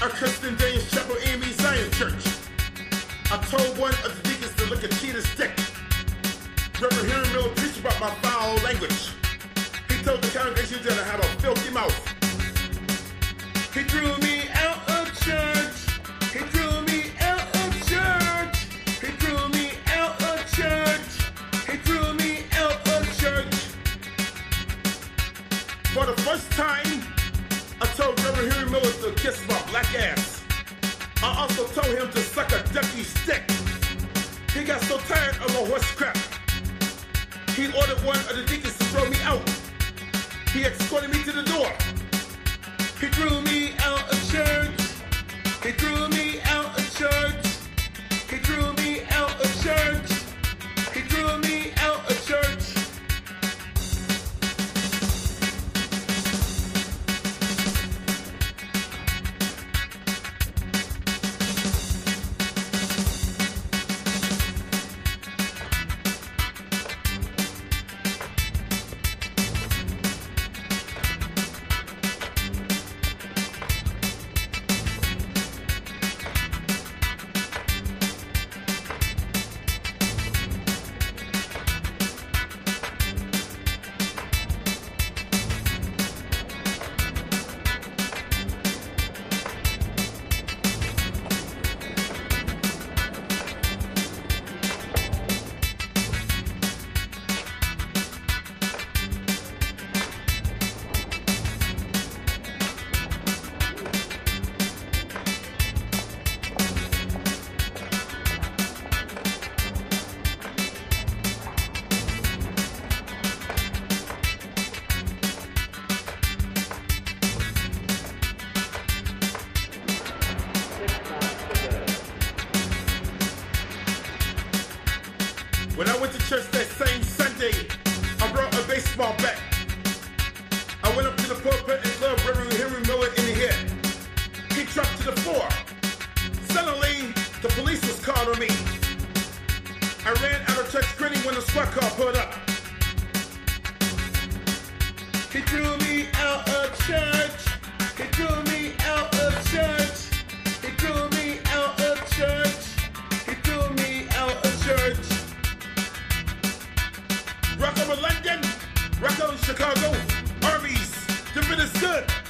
a Christian James Chapel AME Zion Church. I told one of the deacons to look at Cheetah's dick. Reverend Henry Miller preached about my foul language. He told the congregation that I had a filthy mouth. He threw me out of church. He threw me out of church. He threw me out of church. He threw me out of church. For the first time, I told Reverend Henry Miller to kiss my black ass. I also told him to suck a ducky's stick. He got so tired of my horse crap. He ordered one of the deacons to throw me out. He escorted me to the door. He threw me out of church. He threw me out of church. He threw me out of church. He threw me out of church. When I went to church that same Sunday, I brought a baseball bat. I went up to the pulpit and clubbed Reverend Henry Miller in the head. He dropped to the floor. Suddenly, the police was called on me. I ran out of church grinning when the squad car pulled up. He threw me out of church. He threw me out of church. He threw me out of church. He threw me out of church. Rock over London, rock over Chicago, Arby's, the is good.